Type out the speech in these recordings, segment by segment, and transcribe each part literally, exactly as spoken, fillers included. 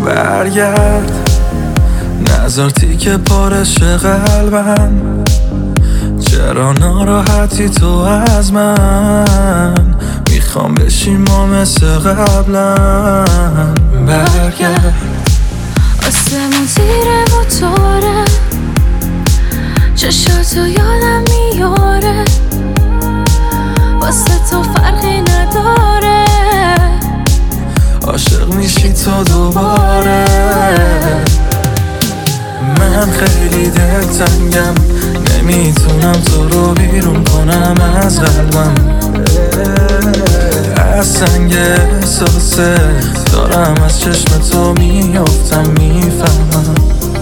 برگرد نذار تیکه پارش قلبم. چرا ناراحتی تو از من؟ میخوام بشیم ما مثل قبلا. برگرد آسمون زیره و تاره، چشاتو یادم میاره، واسه تو فرقی نداره. عاشق میشی تو دوباره. من خیلی دلتنگم، نمیتونم تو رو بیرون کنم از قلبم. از سنگ احساسه دارم از چشم تو میافتم میفهمم.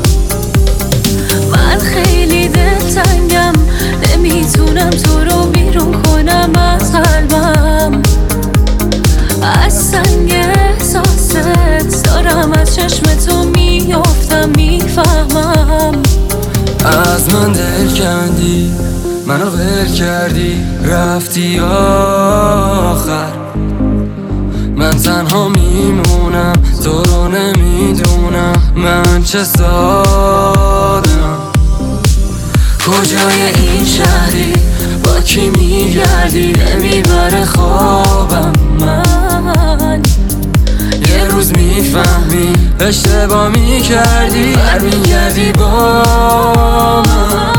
من خیلی دلتنگم، نمیتونم تو رو بیرون کنم از قلبم. از سنگ احساست دارم از چشم تو میافتم میفهمم. از من دل کندی، منو ول کردی، رفتی آخر. من تنها میمونم، تو رو نمیدونم من چه سادم. کجای این شهری، با کی میگردی، نمیبره خوابم. من یه روز میفهمی اشتباه میکردی، برمیگردی با من.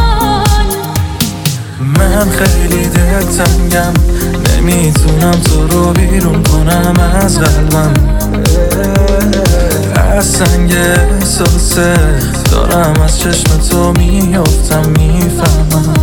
من خیلی دلتنگم، نمیتونم تو رو بیرون کنم از قلبم. از سنگ احساسه دارم از چشم تو میافتم میفهمم.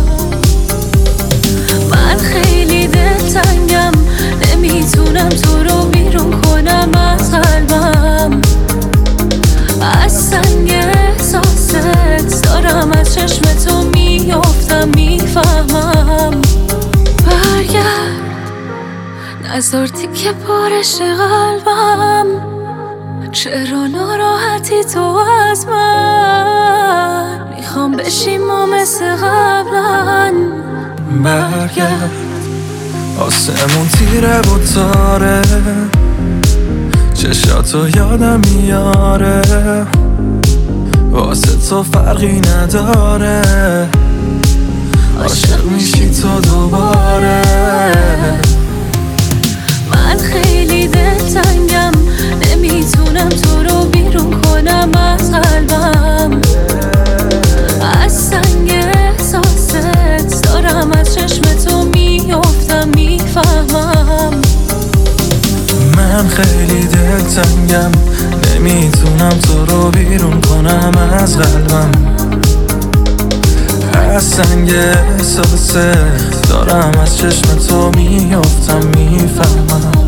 من خیلی دلتنگم، نمیتونم تو رو بیرون کنم از قلبم. از سنگ احساست دارم از چشم تو میافتم میفهمم. برگرد نذار تیکه پارش قلبم. چرا ناراحتی تو از من؟ میخوام بشیم ما مثل قبلا. برگرد آسمون تیره و تاره، چشاتو یادم میاره، واسه تو فرقی نداره. عاشق میشی تو دوباره. من خیلی دلتنگم، نمیتونم تو رو بیرون کنم از قلبم. از سنگ احساست دارم از چشم تو میافتم میفهمم. من خیلی دلتنگم، نمیتونم تو رو بیرون کنم از قلبم. از سنگ احساسه دارم از چشم تو میافتم میفهمم.